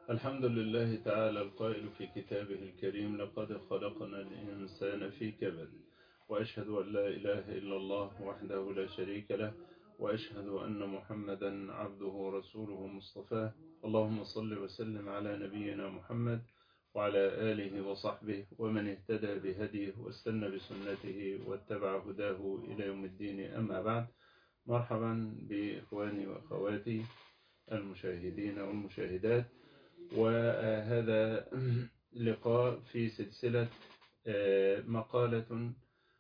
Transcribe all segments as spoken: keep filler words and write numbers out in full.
الحمد لله تعالى القائل في كتابه الكريم: لقد خلقنا الإنسان في كبد. وأشهد أن لا إله إلا الله وحده لا شريك له، وأشهد أن محمدا عبده ورسوله مصطفاه. اللهم صل وسلم على نبينا محمد وعلى آله وصحبه ومن اهتدى بهديه واستنى بسنته واتبع هداه إلى يوم الدين. أما بعد، مرحبا بإخواني وأخواتي المشاهدين والمشاهدات، وهذا لقاء في سلسلة مقالة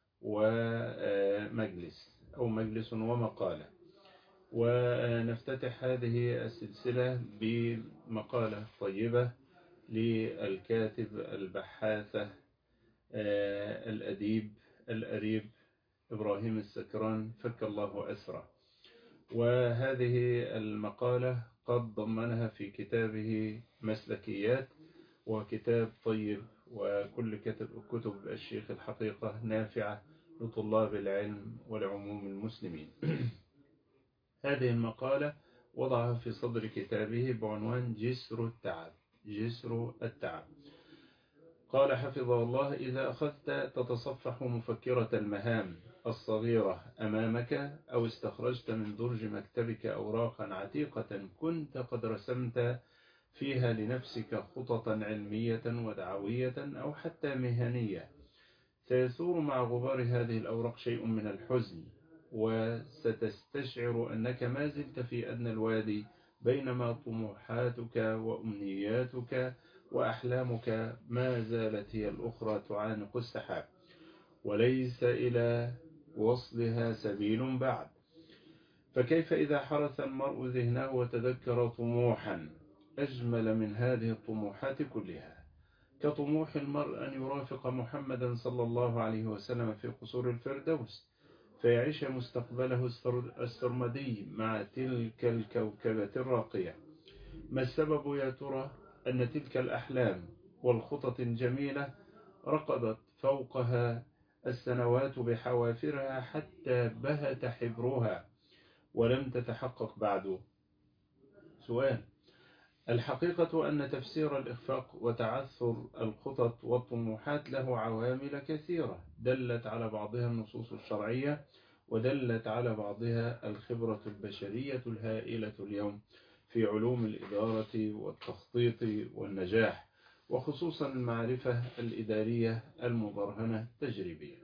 ومجلس أو مجلس ومقالة. ونفتتح هذه السلسلة بمقالة طيبة للكاتب البحاثة الأديب الأريب إبراهيم السكران فك الله أسره. وهذه المقالة قد ضمنها في كتابه مسلكيات، وكتاب طيب، وكل كتب الشيخ الحقيقة نافعة لطلاب العلم ولعموم المسلمين. هذه المقالة وضعها في صدر كتابه بعنوان جسر التعب. جسر التعب. قال حفظه الله: إذا أخذت تتصفح مفكرة المهام الصغيرة أمامك، أو استخرجت من درج مكتبك أوراقا عتيقة كنت قد رسمت فيها لنفسك خططا علمية ودعوية أو حتى مهنية، سيثور مع غبار هذه الأوراق شيء من الحزن، وستستشعر أنك ما زلت في أدنى الوادي، بينما طموحاتك وأمنياتك وأحلامك ما زالت هي الأخرى تعانق السحاب، وليس إلى وصلها سبيل بعد. فكيف إذا حرث المرء ذهنه وتذكر طموحا أجمل من هذه الطموحات كلها، كطموح المرء أن يرافق محمدا صلى الله عليه وسلم في قصور الفردوس، فيعيش مستقبله السرمدي مع تلك الكوكبة الراقية. ما السبب يا ترى أن تلك الأحلام والخطط الجميلة رقدت فوقها السنوات بحوافرها حتى بهت حبرها ولم تتحقق بعد؟ سؤال. الحقيقة أن تفسير الإخفاق وتعثر الخطط والطموحات له عوامل كثيرة، دلت على بعضها النصوص الشرعية، ودلت على بعضها الخبرة البشرية الهائلة اليوم في علوم الإدارة والتخطيط والنجاح، وخصوصا المعرفة الإدارية المبرهنة تجريبيا.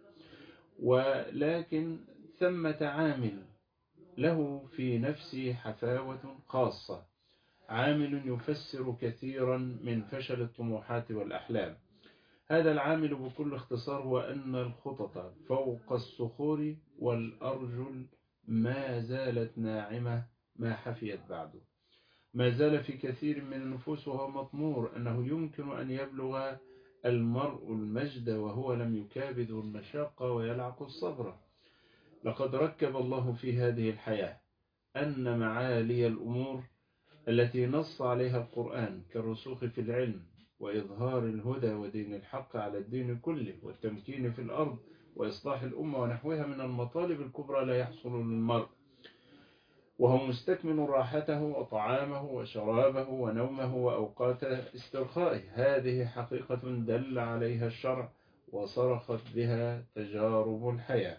ولكن ثمة عامل له في نفسه حفاوة خاصة، عامل يفسر كثيرا من فشل الطموحات والأحلام. هذا العامل بكل اختصار هو أن الخطط فوق الصخور والأرجل ما زالت ناعمة ما حفيت بعده. ما زال في كثير من النفوس وهو مطمور أنه يمكن أن يبلغ المرء المجد وهو لم يكابد المشاقة ويلعق الصبر. لقد ركب الله في هذه الحياة أن معالي الأمور التي نص عليها القرآن كالرسوخ في العلم وإظهار الهدى ودين الحق على الدين كله والتمكين في الأرض وإصلاح الأمة ونحوها من المطالب الكبرى لا يحصل للمرء وهو مستكمل راحته وطعامه وشرابه ونومه وأوقات استرخائه. هذه حقيقة دل عليها الشرع وصرخت بها تجارب الحياة.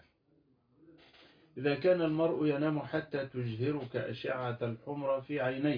إذا كان المرء ينام حتى تجهرك أشعة الحمرة في عينيه،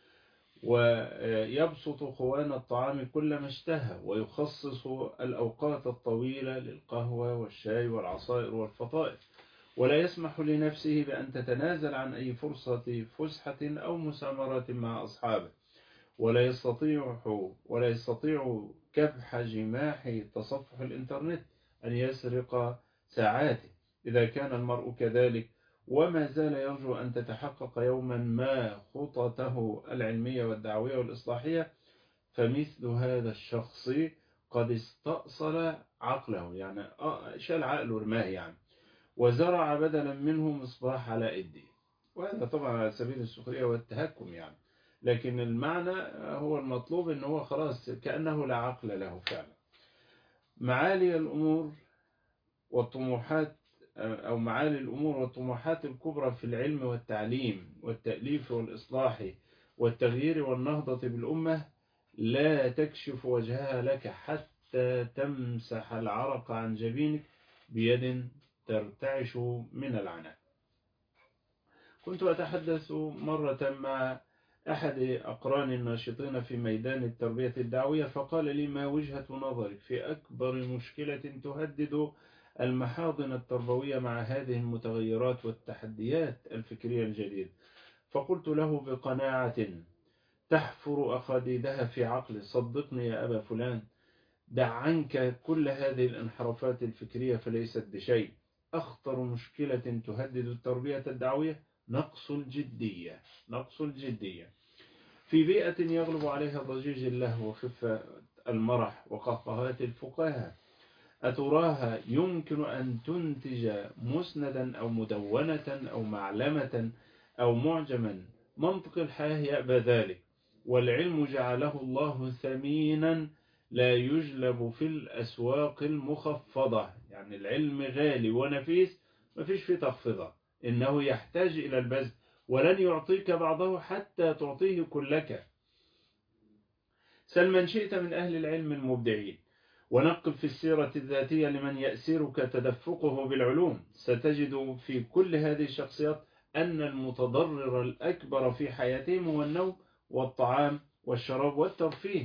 ويبسط خوان الطعام كلما اشتهى، ويخصص الأوقات الطويلة للقهوة والشاي والعصائر والفطائر، ولا يسمح لنفسه بأن تتنازل عن أي فرصة فسحة أو مسامرة مع أصحابه، ولا يستطيع ولا يستطيع كبح جماح تصفح الإنترنت أن يسرق ساعاته. إذا كان المرء كذلك وما زال يرجو أن تتحقق يوما ما خططه العلمية والدعوية والإصلاحية، فمثل هذا الشخص قد استأصل عقله، يعني شال عقله رماه يعني، وزرع بدلا منه مصباح علاء الدين. وهذا طبعا على سبيل السخرية والتهكم يعني، لكن المعنى هو المطلوب أنه هو خلاص كأنه لا عقل له فعلا. معالي الأمور والطموحات أو معالي الأمور والطموحات الكبرى في العلم والتعليم والتأليف والإصلاح والتغيير والنهضة بالأمة لا تكشف وجهها لك حتى تمسح العرق عن جبينك بيد ترتعش من العناء. كنت أتحدث مرة مع أحد أقران الناشطين في ميدان التربية الدعوية، فقال لي: ما وجهة نظرك في أكبر مشكلة تهدد المحاضن التربوية مع هذه المتغيرات والتحديات الفكرية الجديدة؟ فقلت له بقناعة تحفر أخاديدها في عقلي: صدقني يا أبا فلان، دع عنك كل هذه الانحرافات الفكرية فليست بشيء. أخطر مشكلة تهدد التربية الدعوية نقص الجدية. نقص الجدية في بيئة يغلب عليها ضجيج اللهو وخفة المرح وقهقهات الفقهاء. أتراها يمكن أن تنتج مسندا أو مدونة أو معلمة أو معجما؟ منطق الحياة يأبى ذلك، والعلم جعله الله ثمينا لا يجلب في الأسواق المخفضة. يعني العلم غالي ونفيس، ما فيش فيه تخفضة، إنه يحتاج إلى البذل، ولن يعطيك بعضه حتى تعطيه كلك. سل من شئت من أهل العلم المبدعين، ونقب في السيرة الذاتية لمن يأسرك تدفقه بالعلوم، ستجد في كل هذه الشخصيات أن المتضرر الأكبر في حياتهم هو النوم والطعام والشراب والترفيه.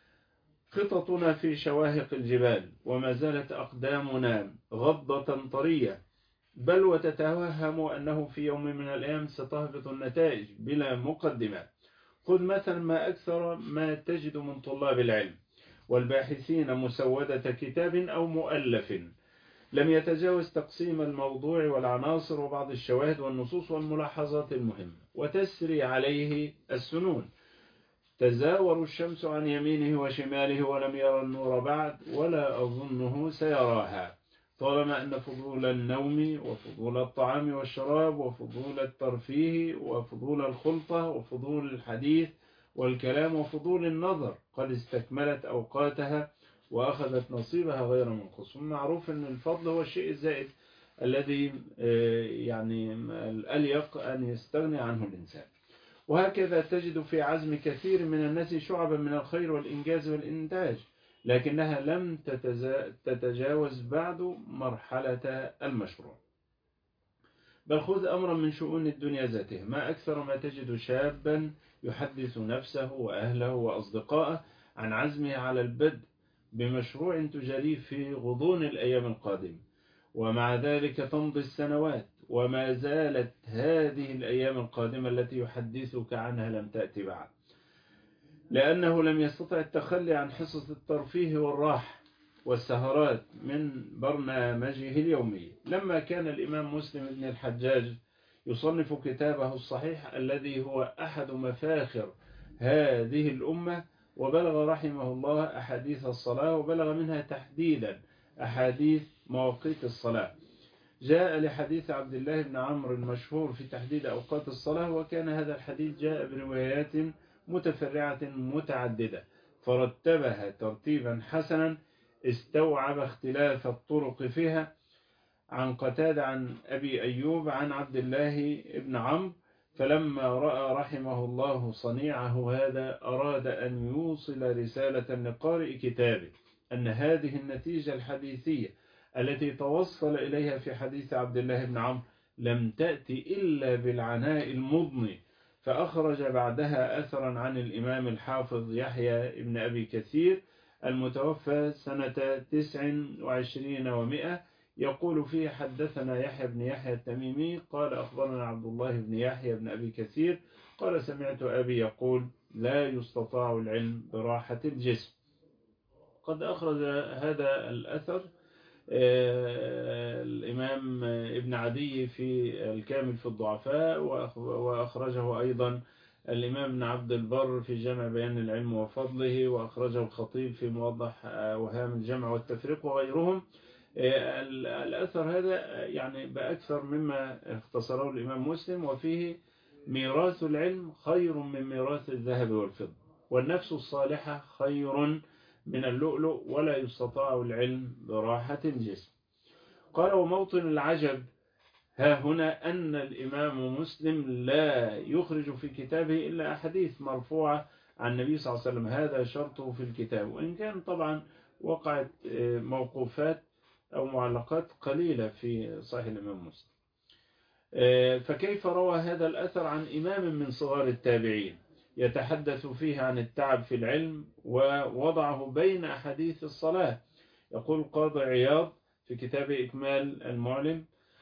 خططنا في شواهق الجبال، وما زالت أقدامنا غضة طرية، بل وتتوهم أنه في يوم من الأيام ستهبط النتائج بلا مقدمة. خذ مثلا ما أكثر ما تجد من طلاب العلم والباحثين مسودة كتاب أو مؤلف لم يتجاوز تقسيم الموضوع والعناصر وبعض الشواهد والنصوص والملاحظات المهمة، وتسري عليه السنون. تزاور الشمس عن يمينه وشماله ولم يرى النور بعد، ولا أظنه سيراها، طالما أن فضول النوم وفضول الطعام والشراب وفضول الترفيه وفضول الخلطة وفضول الحديث والكلام وفضول النظر قد استكملت أوقاتها وأخذت نصيبها غير منقص. معروف أن الفضل هو الشيء الزائد الذي يعني الأليق أن يستغني عنه الإنسان. وهكذا تجد في عزم كثير من الناس شعبا من الخير والإنجاز والإنتاج، لكنها لم تتجاوز بعد مرحلة المشروع. بل خذ أمرا من شؤون الدنيا ذاته، ما أكثر ما تجد شابا يحدث نفسه وأهله وأصدقائه عن عزمه على البدء بمشروع تجاري في غضون الأيام القادمة، ومع ذلك تمضي السنوات وما زالت هذه الأيام القادمة التي يحدثك عنها لم تأتي بعد، لأنه لم يستطع التخلي عن حصص الترفيه والراحة والسهرات من برنامجه اليومي. لما كان الإمام مسلم بن الحجاج يصنف كتابه الصحيح الذي هو أحد مفاخر هذه الأمة، وبلغ رحمه الله أحاديث الصلاة، وبلغ منها تحديدا أحاديث مواقيت الصلاة، جاء لحديث عبد الله بن عمرو المشهور في تحديد أوقات الصلاة، وكان هذا الحديث جاء بروايات متفرعة متعددة، فرتبها ترتيبا حسنا استوعب اختلاف الطرق فيها، عن قتادة عن أبي أيوب عن عبد الله بن عمرو. فلما رأى رحمه الله صنيعه هذا أراد أن يوصل رسالة لقارئ كتابه أن هذه النتيجة الحديثية التي توصل إليها في حديث عبد الله بن عمرو لم تأتي إلا بالعناء المضني، فأخرج بعدها أثرا عن الإمام الحافظ يحيى بن أبي كثير المتوفى سنة تسع وعشرين ومئة، يقول فيه: حدثنا يحيى بن يحيى التميمي قال أخبرنا عبد الله بن يحيى بن أبي كثير قال سمعت أبي يقول: لا يستطاع العلم براحة الجسم. قد أخرج هذا الأثر الإمام ابن عدي في الكامل في الضعفاء، وأخرجه أيضا الإمام ابن عبد البر في جمع بيان العلم وفضله، وأخرجه الخطيب في موضح وهام الجمع والتفريق وغيرهم. الأثر هذا يعني بأكثر مما اختصره الإمام مسلم، وفيه: ميراث العلم خير من ميراث الذهب والفضة، والنفس الصالحة خير من اللؤلؤ، ولا يستطاع العلم براحة الجسم. قال: وموطن العجب ها هنا أن الإمام مسلم لا يخرج في كتابه إلا أحاديث مرفوعة عن النبي صلى الله عليه وسلم، هذا شرطه في الكتاب. وإن كان طبعا وقعت موقوفات أو معلقات قليلة في صحيح الإمام مسلم. فكيف روى هذا الأثر عن إمام من صغار التابعين يتحدث فيه عن التعب في العلم ووضعه بين أحاديث الصلاة؟ يقول القاضي عياض في كتاب إكمال المعلم: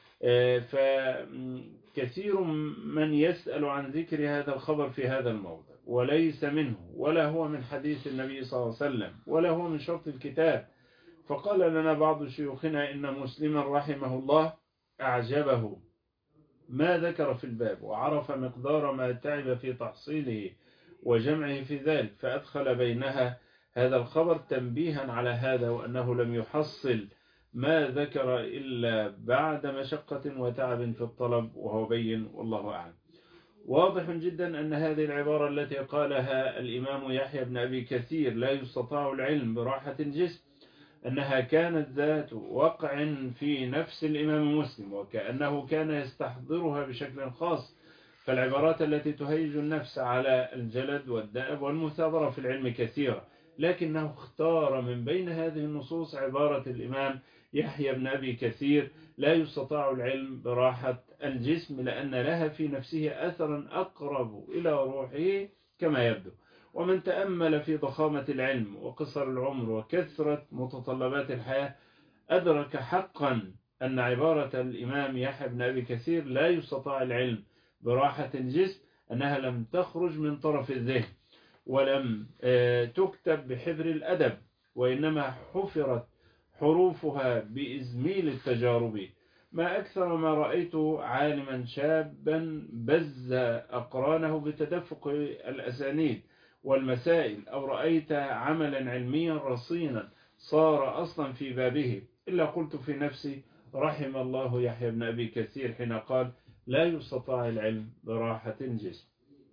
فكثير من يسأل عن ذكر هذا الخبر في هذا الموضع وليس منه، ولا هو من حديث النبي صلى الله عليه وسلم، ولا هو من شرط الكتاب. فقال لنا بعض شيوخنا إن مسلما رحمه الله أعجبه ما ذكر في الباب، وعرف مقدار ما تعب في تحصيله وجمعه في ذلك، فأدخل بينها هذا الخبر تنبيها على هذا، وأنه لم يحصل ما ذكر إلا بعد مشقة وتعب في الطلب، وهو بين والله أعلم. واضح جدا أن هذه العبارة التي قالها الإمام يحيى بن أبي كثير: لا يستطاع العلم براحة الجسم، أنها كانت ذات وقع في نفس الإمام مسلم، وكأنه كان يستحضرها بشكل خاص. فالعبارات التي تهيج النفس على الجلد والدأب والمثابرة في العلم كثيرة، لكنه اختار من بين هذه النصوص عبارة الإمام يحيى بن أبي كثير: لا يستطاع العلم براحة الجسم، لأن لها في نفسه أثرا أقرب إلى روحه كما يبدو. ومن تأمل في ضخامة العلم وقصر العمر وكثرة متطلبات الحياة أدرك حقا أن عبارة الإمام يحيى بن أبي كثير لا يستطاع العلم براحة الجسم أنها لم تخرج من طرف الذهن، ولم تكتب بحبر الأدب، وإنما حفرت حروفها بإزميل التجارب. ما أكثر ما رأيت عالما شابا بز أقرانه بتدفق الأسانيد والمسائل، أو رأيت عملا علميا رصينا صار أصلا في بابه، إلا قلت في نفسي: رحم الله يحيى بن أبي كثير حين قال: لا يستطاع العلم براحة الجسم.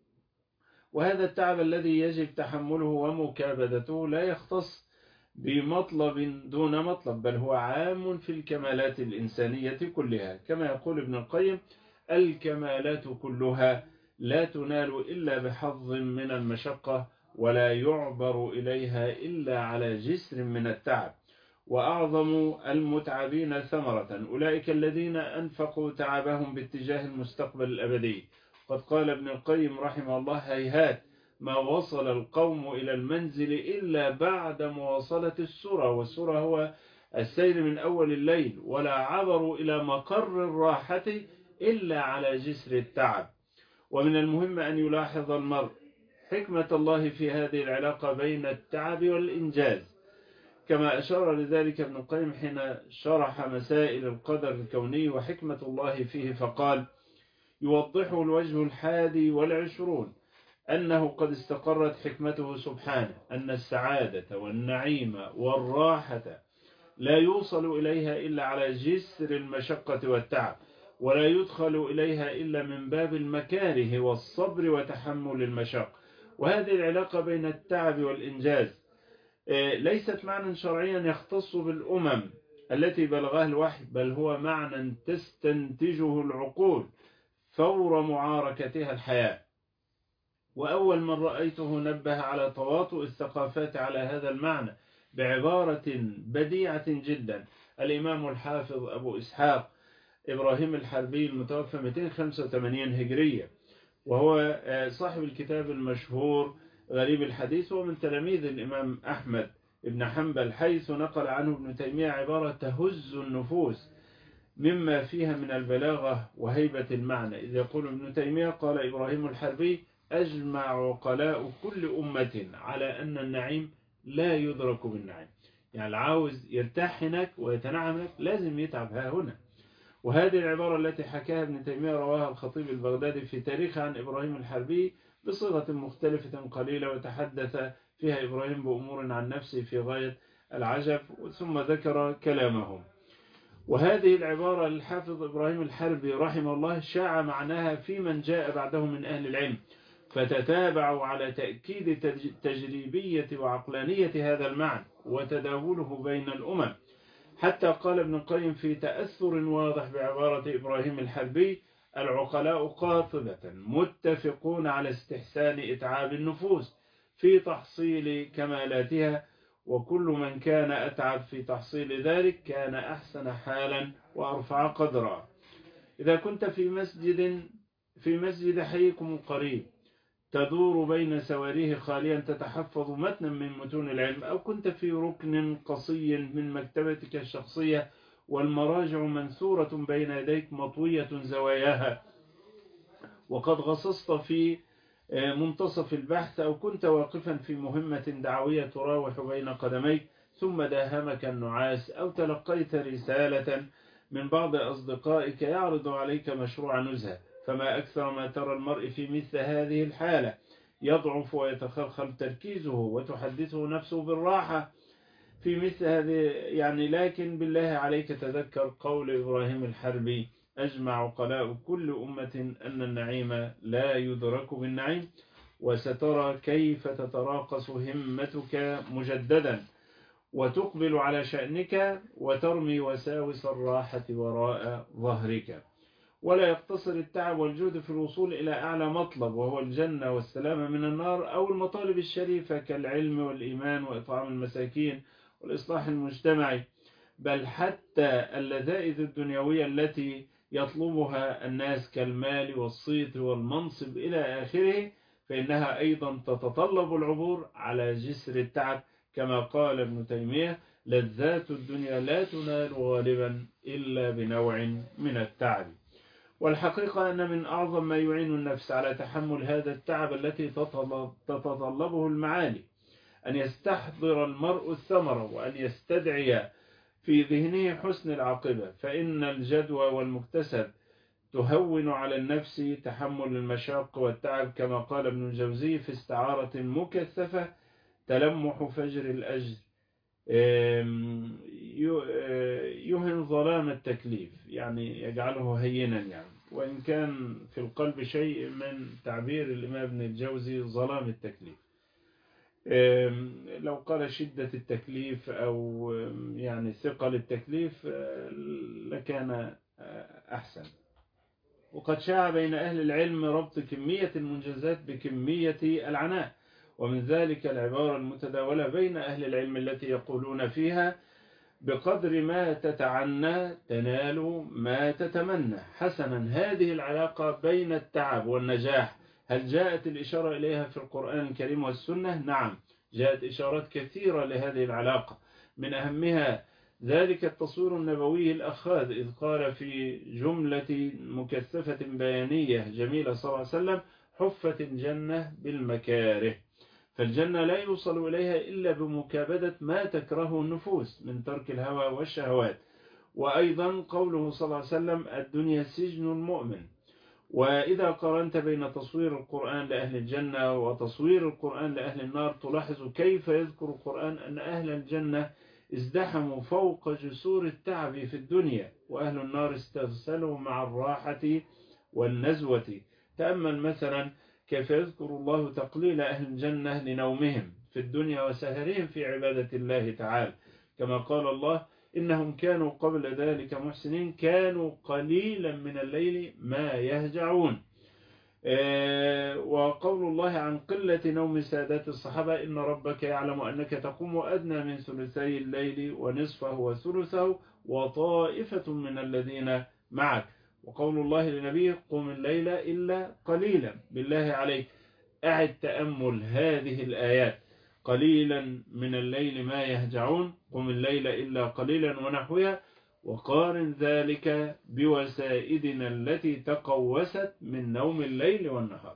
وهذا التعب الذي يجب تحمله ومكابدته لا يختص بمطلب دون مطلب، بل هو عام في الكمالات الإنسانية كلها، كما يقول ابن القيم: الكمالات كلها لا تنال إلا بحظ من المشقة، ولا يعبر إليها إلا على جسر من التعب. وأعظم المتعبين ثمرة أولئك الذين أنفقوا تعبهم باتجاه المستقبل الأبدي. قد قال ابن القيم رحمه الله: هيهات ما وصل القوم إلى المنزل إلا بعد مواصلة السرى، والسرى هو السير من أول الليل، ولا عبروا إلى مقر الراحة إلا على جسر التعب. ومن المهم أن يلاحظ المرء حكمة الله في هذه العلاقة بين التعب والإنجاز، كما أشار لذلك ابن القيم حين شرح مسائل القدر الكوني وحكمة الله فيه، فقال: يوضحه الوجه الحادي والعشرون أنه قد استقرت حكمته سبحانه أن السعادة والنعيم والراحة لا يوصل إليها إلا على جسر المشقة والتعب، ولا يدخل إليها إلا من باب المكاره والصبر وتحمل المشق. وهذه العلاقة بين التعب والإنجاز ليست معنى شرعيا يختص بالأمم التي بلغها الوحي، بل هو معنى تستنتجه العقول فور معاركتها الحياة. وأول من رأيته نبه على تواطؤ الثقافات على هذا المعنى بعبارة بديعة جدا الإمام الحافظ أبو إسحاق إبراهيم الحربي المتوفى مئتين وخمسة وثمانين هجرية، وهو صاحب الكتاب المشهور غريب الحديث، ومن تلاميذ الإمام أحمد بن حنبل، حيث نقل عنه ابن تيمية عبارة تهز النفوس مما فيها من البلاغة وهيبة المعنى، إذ يقول ابن تيمية: قال إبراهيم الحربي: أجمع عقلاء كل أمة على أن النعيم لا يدرك بالنعيم. يعني العاوز يرتاح هناك ويتنعم هناك لازم يتعب ها هنا. وهذه العبارة التي حكاها ابن تيمية رواها الخطيب البغدادي في تاريخ عن إبراهيم الحربي بصيغة مختلفة قليلة، وتحدث فيها إبراهيم بأمور عن نفسه في غاية العجب، ثم ذكر كلامهم. وهذه العبارة للحافظ إبراهيم الحربي رحمه الله شاع معناها في من جاء بعده من أهل العلم، فتتابعوا على تأكيد تجريبية وعقلانية هذا المعنى وتداوله بين الأمم، حتى قال ابن القيم في تأثر واضح بعبارة إبراهيم الحربي: العقلاء قاطبة متفقون على استحسان إتعاب النفوس، في تحصيل كمالاتها، وكل من كان أتعب في تحصيل ذلك كان أحسن حالا وأرفع قدرا. إذا كنت في مسجد في مسجد حيكم قريب تدور بين سواريه خاليا تتحفظ متنا من متون العلم، أو كنت في ركن قصي من مكتبتك الشخصية والمراجع منثورة بين يديك مطوية زواياها، وقد غصصت في منتصف البحث، أو كنت واقفا في مهمة دعوية تراوح بين قدميك ثم داهمك النعاس، أو تلقيت رسالة من بعض أصدقائك يعرض عليك مشروع نزهة، فما أكثر ما ترى المرء في مثل هذه الحالة يضعف ويتخلخل تركيزه وتحدثه نفسه بالراحة في مثل هذه يعني. لكن بالله عليك تذكر قول إبراهيم الحربي: أجمع عقلاء كل أمة أن النعيم لا يدرك بالنعيم، وسترى كيف تتراقص همتك مجددا وتقبل على شأنك وترمي وساوس الراحة وراء ظهرك. ولا يقتصر التعب والجهد في الوصول إلى أعلى مطلب وهو الجنة والسلامة من النار، أو المطالب الشريفة كالعلم والإيمان وإطعام المساكين والإصلاح المجتمعي، بل حتى اللذائذ الدنيوية التي يطلبها الناس كالمال والصيت والمنصب إلى آخره، فإنها أيضا تتطلب العبور على جسر التعب، كما قال ابن تيمية: لذات الدنيا لا تنال غالبا إلا بنوع من التعب. والحقيقة أن من أعظم ما يعين النفس على تحمل هذا التعب التي تتطلبه المعالي أن يستحضر المرء الثمرة، وأن يستدعي في ذهنه حسن العاقبة، فإن الجدوى والمكتسب تهون على النفس تحمل المشاق والتعب، كما قال ابن الجوزي في استعارة مكثفة: تلمح فجر الأجر يهن ظلام التكليف، يعني يجعله هينا، يعني وإن كان في القلب شيء من تعبير الإمام ابن الجوزي ظلام التكليف. لو قال شدة التكليف أو يعني ثقل التكليف لكان أحسن. وقد شاع بين أهل العلم ربط كمية المنجزات بكمية العناء، ومن ذلك العبارة المتداولة بين أهل العلم التي يقولون فيها: بقدر ما تتعنى تنال ما تتمنى. حسنا، هذه العلاقة بين التعب والنجاح هل جاءت الإشارة إليها في القرآن الكريم والسنة؟ نعم، جاءت إشارات كثيرة لهذه العلاقة، من أهمها ذلك التصوير النبوي الأخاذ، إذ قال في جملة مكثفة بيانية جميلة صلى الله عليه وسلم: حفت الجنة بالمكاره. فالجنة لا يوصل إليها إلا بمكابدة ما تكره النفوس من ترك الهوى والشهوات. وأيضا قوله صلى الله عليه وسلم: الدنيا سجن المؤمن. وإذا قارنت بين تصوير القرآن لأهل الجنة وتصوير القرآن لأهل النار تلاحظ كيف يذكر القرآن أن أهل الجنة ازدحموا فوق جسور التعب في الدنيا، وأهل النار استرسلوا مع الراحة والنزوة. تأمل مثلا كيف يذكر الله تقليل أهل الجنة لنومهم في الدنيا وسهرهم في عبادة الله تعالى، كما قال الله: إنهم كانوا قبل ذلك محسنين كانوا قليلا من الليل ما يهجعون. وقول الله عن قلة نوم سادات الصحابة: إن ربك يعلم أنك تقوم أدنى من ثلثي الليل ونصفه وثلثه وطائفة من الذين معك. وقول الله لنبيه: قم الليل إلا قليلا. بالله عليك أعد تأمل هذه الآيات: قليلا من الليل ما يهجعون، قم الليل إلا قليلا ونحوها، وقارن ذلك بوسائدنا التي تقوست من نوم الليل والنهار.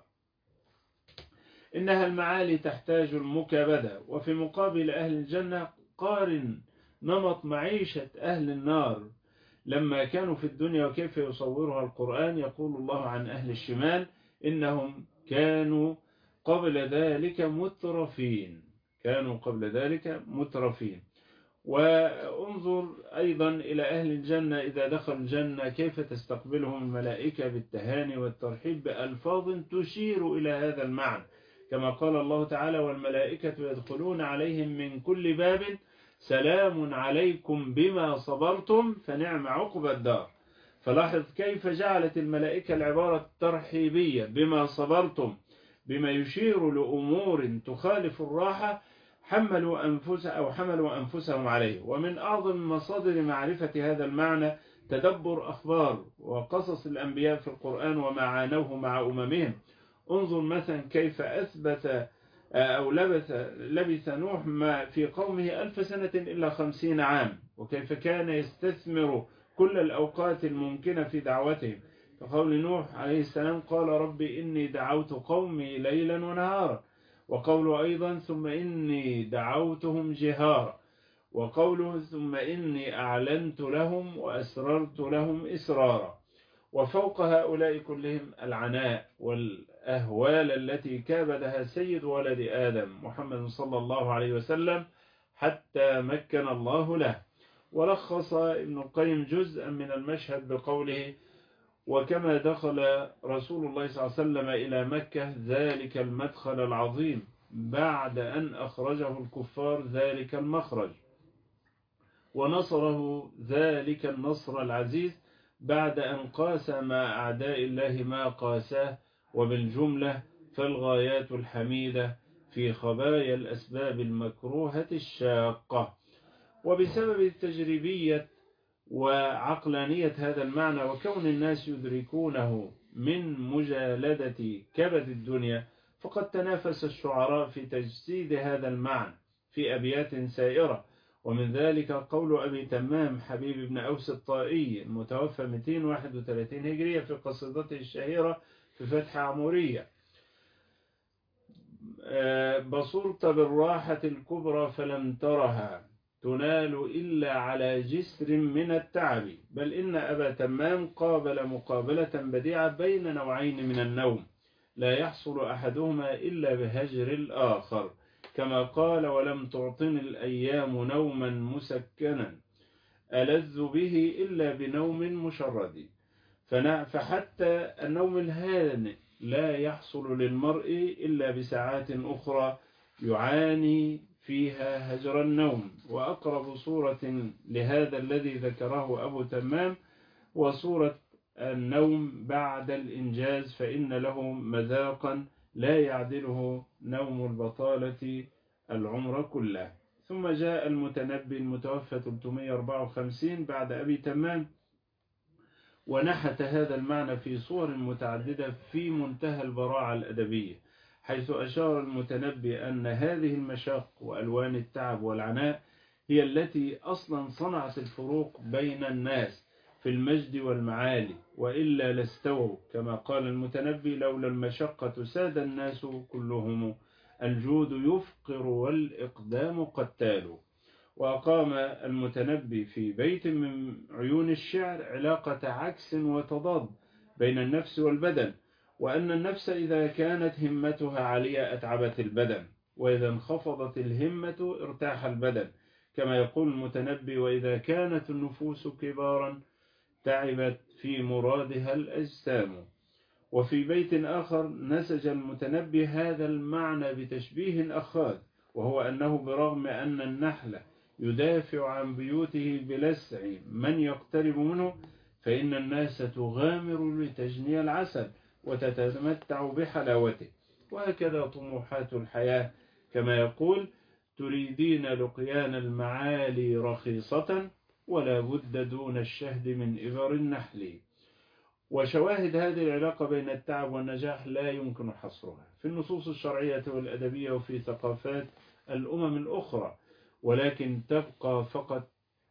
إنها المعالي تحتاج المكابدة. وفي مقابل أهل الجنة قارن نمط معيشة أهل النار لما كانوا في الدنيا وكيف يصورها القرآن. يقول الله عن أهل الشمال: إنهم كانوا قبل ذلك مترفين، كانوا قبل ذلك مترفين. وانظر أيضا إلى أهل الجنة إذا دخلوا الجنة كيف تستقبلهم الملائكة بالتهاني والترحيب بألفاظ تشير إلى هذا المعنى، كما قال الله تعالى: والملائكة يدخلون عليهم من كل باب سلام عليكم بما صبرتم فنعم عقبى الدار. فلاحظ كيف جعلت الملائكة العبارة الترحيبية بما صبرتم بما يشير لأمور تخالف الراحة حملوا أنفسهم أو حملوا أنفسهم عليه. ومن أعظم مصادر معرفة هذا المعنى تدبر أخبار وقصص الأنبياء في القرآن وما عانوه مع أممهم. انظر مثلا كيف أثبت أو لبث, لبث نوح ما في قومه ألف سنة إلا خمسين عام، وكيف كان يستثمر كل الأوقات الممكنة في دعوتهم. فقول نوح عليه السلام قال رب إني دعوت قومي ليلا ونهارا، وقوله أيضا ثم إني دعوتهم جهارا، وقوله ثم إني أعلنت لهم وأسررت لهم إسرارا. وفوق هؤلاء كلهم العناء والأهوال التي كابدها سيد ولد آدم محمد صلى الله عليه وسلم حتى مكن الله له. ولخص ابن القيم جزءا من المشهد بقوله وكما دخل رسول الله صلى الله عليه وسلم إلى مكة ذلك المدخل العظيم بعد أن أخرجه الكفار ذلك المخرج، ونصره ذلك النصر العزيز بعد أن قاس مع أعداء الله ما قاساه. وبالجملة فالغايات الحميدة في خبايا الأسباب المكروهة الشاقة. وبسبب التجريبية وعقلانية هذا المعنى وكون الناس يدركونه من مجالدة كبد الدنيا، فقد تنافس الشعراء في تجسيد هذا المعنى في أبيات سائرة. ومن ذلك قول أبي تمام حبيب بن أوس الطائي المتوفى مئتين وواحد وثلاثين هجرية في قصيدته الشهيرة في فتح عمورية بصرت بالراحة الكبرى فلم ترها تنال إلا على جسر من التعب، بل إن أبا تمام قابل مقابلة بديعة بين نوعين من النوم لا يحصل أحدهما إلا بهجر الآخر، كما قال ولم تعطني الأيام نوما مسكنا ألذ به إلا بنوم مشرد. فحتى النوم الهانئ لا يحصل للمرء إلا بساعات أخرى يعاني فيها هجر النوم. وأقرب صورة لهذا الذي ذكره أبو تمام وصورة النوم بعد الإنجاز، فإن له مذاقا لا يعدله نوم البطالة العمر كله. ثم جاء المتنبي المتوفى ثلاثمئة وأربعة وخمسين بعد أبي تمام ونحت هذا المعنى في صور متعددة في منتهى البراعة الأدبية، حيث أشار المتنبي أن هذه المشاق وألوان التعب والعناء هي التي أصلا صنعت الفروق بين الناس في المجد والمعالي، وإلا لاستووا كما قال المتنبي لولا المشقة ساد الناس كلهم الجود يفقر والإقدام قتال. وأقام المتنبي في بيت من عيون الشعر علاقة عكس وتضاد بين النفس والبدن، وأن النفس إذا كانت همتها عالية أتعبت البدن، وإذا انخفضت الهمة ارتاح البدن، كما يقول المتنبي وإذا كانت النفوس كبارا تعبت في مرادها الأجسام. وفي بيت آخر نسج المتنبي هذا المعنى بتشبيه أخاذ، وهو أنه برغم أن النحل يدافع عن بيوته بلسع من يقترب منه، فإن الناس تغامر لتجني العسل وتتمتع بحلاوته. وهكذا طموحات الحياة، كما يقول تريدين لقيان المعالي رخيصة ولا بد دون الشهد من إبر النحل. وشواهد هذه العلاقة بين التعب والنجاح لا يمكن حصرها في النصوص الشرعية والأدبية وفي ثقافات الأمم الأخرى، ولكن تبقى فقط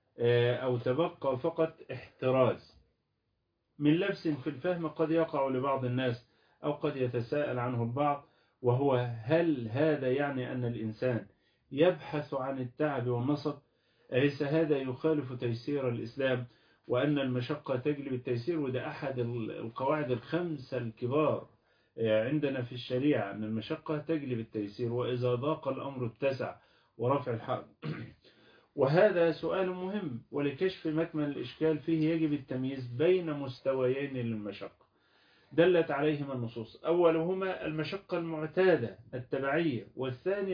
أو تبقى فقط احتراز من لبس في الفهم قد يقع لبعض الناس أو قد يتساءل عنه البعض، وهو هل هذا يعني أن الإنسان يبحث عن التعب والنصب؟ أليس هذا يخالف تيسير الإسلام وأن المشقة تجلب التيسير؟ وده أحد القواعد الخمسة الكبار عندنا في الشريعة، أن المشقة تجلب التيسير وإذا ضاق الأمر اتسع ورفع الحرج. وهذا سؤال مهم، ولكشف مكمن الإشكال فيه يجب التمييز بين مستويين للمشقة دلت عليهما النصوص، أولهما المشقة المعتادة التبعية، والثاني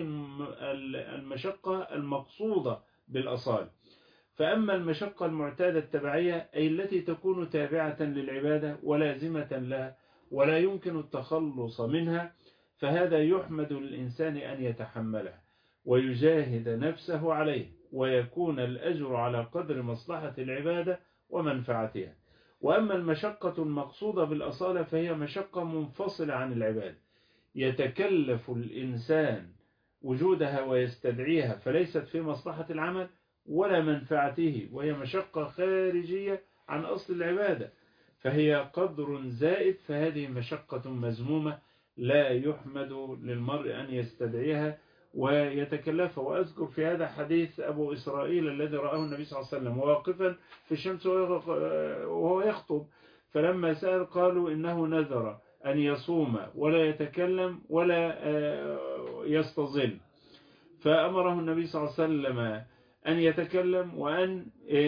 المشقة المقصودة بالأصالة. فأما المشقة المعتادة التبعية أي التي تكون تابعة للعبادة ولازمة لها ولا يمكن التخلص منها، فهذا يحمد للإنسان أن يتحمله ويجاهد نفسه عليه، ويكون الأجر على قدر مصلحة العبادة ومنفعتها. وأما المشقة المقصودة بالأصالة فهي مشقة منفصلة عن العبادة، يتكلف الإنسان وجودها ويستدعيها، فليست في مصلحة العمل ولا منفعته، وهي مشقة خارجية عن أصل العبادة، فهي قدر زائد، فهذه مشقة مذمومة لا يحمد للمرء أن يستدعيها ويتكلفها. وأذكر في هذا حديث أبو إسرائيل الذي رآه النبي صلى الله عليه وسلم واقفا في الشمس وهو يخطب، فلما سأل قالوا إنه نذر أن يصوم ولا يتكلم ولا يستظل، فأمره النبي صلى الله عليه وسلم أن يتكلم وأن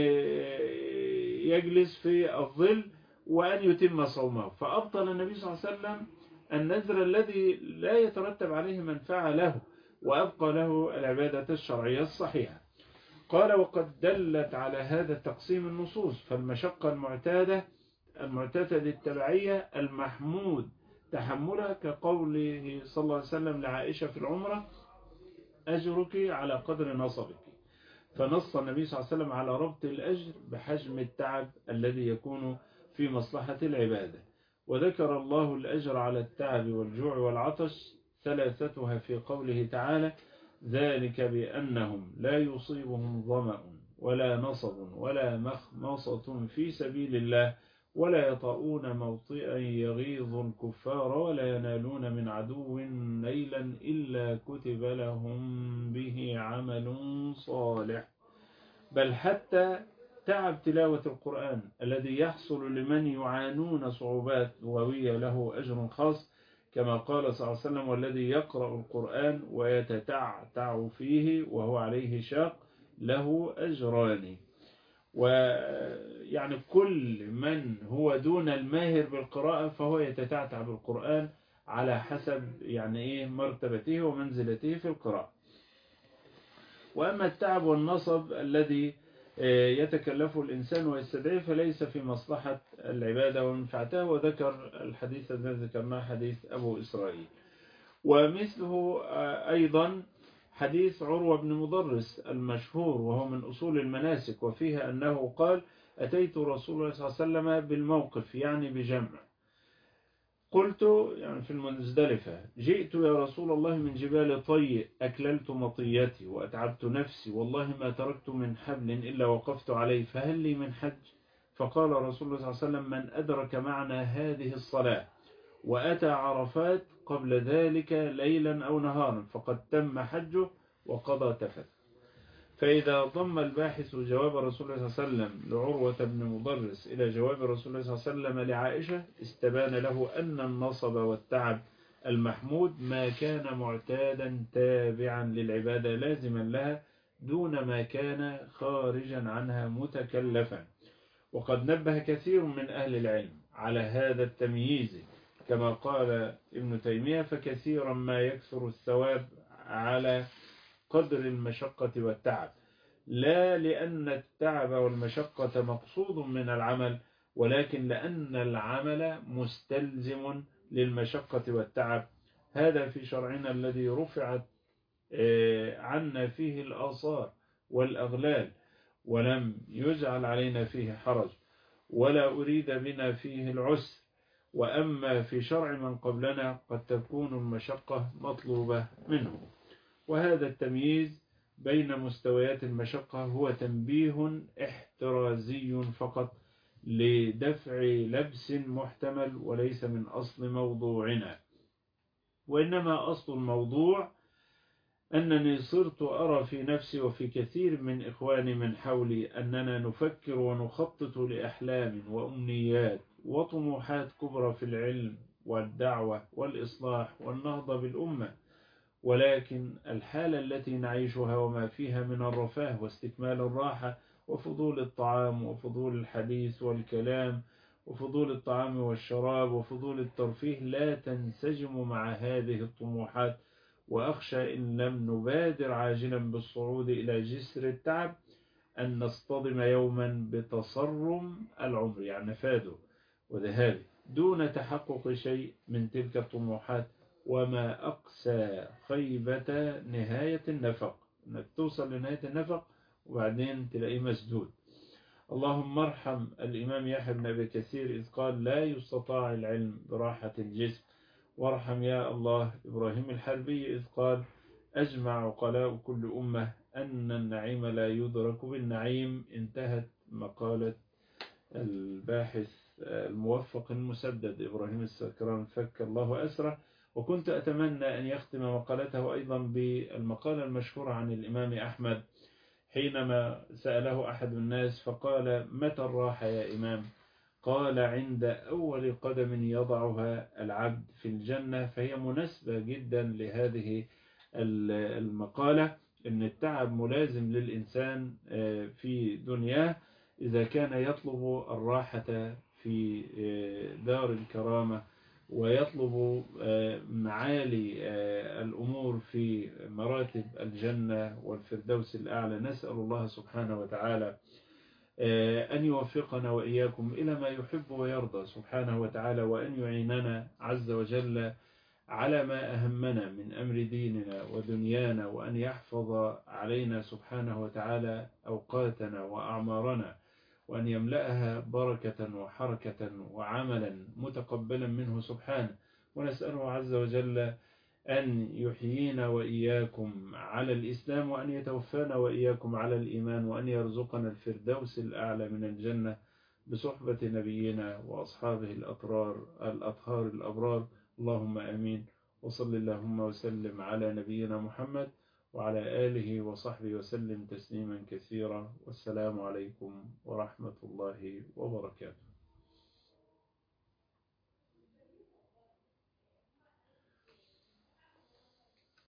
يجلس في الظل وأن يتم صومه، فأبطل النبي صلى الله عليه وسلم النذر الذي لا يترتب عليه منفعة له، وأبقى له العبادة الشرعية الصحيحة. قال: وقد دلت على هذا التقسيم النصوص، فالمشقة المعتادة المعتادة للتبعية المحمود تحملها، كقوله صلى الله عليه وسلم لعائشة في العمرة: أجرك على قدر نصبك، فنص النبي صلى الله عليه وسلم على ربط الأجر بحجم التعب الذي يكون في مصلحة العبادة. وذكر الله الأجر على التعب والجوع والعطش ثلاثتها في قوله تعالى: ذلك بأنهم لا يصيبهم ظمأ ولا نصب ولا مخمصة في سبيل الله ولا يطؤون موطئا يغيظ الكفار ولا ينالون من عدو نيلا إلا كتب لهم به عمل صالح. بل حتى تعب تلاوة القرآن الذي يحصل لمن يعانون صعوبات لغوية له أجر خاص، كما قال صلى الله عليه وسلم: والذي يقرأ القرآن ويتتعتع فيه وهو عليه شاق له أجران. ويعني كل من هو دون الماهر بالقراءة فهو يتتعتع بالقرآن على حسب يعني إيه مرتبته ومنزلته في القراءة. وأما التعب والنصب الذي يتكلفه الإنسان ويستدعيه فليس في مصلحة العبادة ومنفعتها، وذكر الحديث الذي ذكرناه حديث أبو إسرائيل. ومثله أيضا حديث عروة بن مضرس المشهور وهو من أصول المناسك، وفيها أنه قال: أتيت رسول الله صلى الله عليه وسلم بالموقف، يعني بجمع، قلت يعني في المزدلفة: جئت يا رسول الله من جبال طي، أكللت مطيتي وأتعبت نفسي، والله ما تركت من حبل إلا وقفت عليه، فهل لي من حج؟ فقال رسول الله صلى الله عليه وسلم: من أدرك معنا هذه الصلاة وأتى عرفات قبل ذلك ليلا أو نهارا فقد تم حجه وقضى تفت. فإذا ضم الباحث جواب رسول الله صلى الله عليه وسلم لعروة بن مضرس إلى جواب رسول الله صلى الله عليه وسلم لعائشة، استبان له أن النصب والتعب المحمود ما كان معتادا تابعا للعبادة لازما لها دون ما كان خارجا عنها متكلفا. وقد نبه كثير من أهل العلم على هذا التمييز، كما قال ابن تيمية: فكثيرا ما يكثر الثواب على قدر المشقة والتعب، لا لأن التعب والمشقة مقصود من العمل، ولكن لأن العمل مستلزم للمشقة والتعب. هذا في شرعنا الذي رفعت عنا فيه الآثار والأغلال، ولم يجعل علينا فيه حرج، ولا أريد بنا فيه العسر. وأما في شرع من قبلنا قد تكون المشقة مطلوبة منه. وهذا التمييز بين مستويات المشقة هو تنبيه احترازي فقط لدفع لبس محتمل، وليس من أصل موضوعنا. وإنما أصل الموضوع أنني صرت أرى في نفسي وفي كثير من إخواني من حولي أننا نفكر ونخطط لأحلام وأمنيات وطموحات كبرى في العلم والدعوة والإصلاح والنهضة بالأمة، ولكن الحالة التي نعيشها وما فيها من الرفاه واستكمال الراحة وفضول الطعام وفضول الحديث والكلام وفضول الطعام والشراب وفضول الترفيه لا تنسجم مع هذه الطموحات. وأخشى إن لم نبادر عاجلا بالصعود إلى جسر التعب أن نصطدم يوما بتصرم العمر، يعني نفاده وذهابه، دون تحقق شيء من تلك الطموحات وما أقسى خيبة نهاية النفق، أنك توصل لنهاية النفق وبعدين تلاقيه مسدود. اللهم ارحم الإمام يحيى بن أبي كثير إذ قال لا يستطاع العلم براحة الجسم، وارحم يا الله إبراهيم الحربي إذ قال أجمع عقلاء كل أمة أن النعيم لا يدرك بالنعيم. انتهت مقالة الباحث الموفق المسدد إبراهيم السكران فك الله أسره. وكنت أتمنى أن يختم مقالته أيضا بالمقالة المشهورة عن الإمام أحمد حينما سأله أحد الناس فقال متى الراحة يا إمام؟ قال عند أول قدم يضعها العبد في الجنة. فهي مناسبة جدا لهذه المقالة، أن التعب ملازم للإنسان في دنياه إذا كان يطلب الراحة في دار الكرامة ويطلب معالي الأمور في مراتب الجنة والفردوس الأعلى. نسأل الله سبحانه وتعالى أن يوفقنا وإياكم إلى ما يحب ويرضى سبحانه وتعالى، وأن يعيننا عز وجل على ما أهمنا من أمر ديننا ودنيانا، وأن يحفظ علينا سبحانه وتعالى أوقاتنا وأعمارنا، وأن يملأها بركة وحركة وعملا متقبلا منه سبحانه. ونسأله عز وجل أن يحيينا وإياكم على الإسلام، وأن يتوفانا وإياكم على الإيمان، وأن يرزقنا الفردوس الأعلى من الجنة بصحبة نبينا وأصحابه الأطرار الأطهار الأبرار. اللهم أمين. وصل اللهم وسلم على نبينا محمد وعلى آله وصحبه وسلم تسليما كثيرا. والسلام عليكم ورحمة الله وبركاته.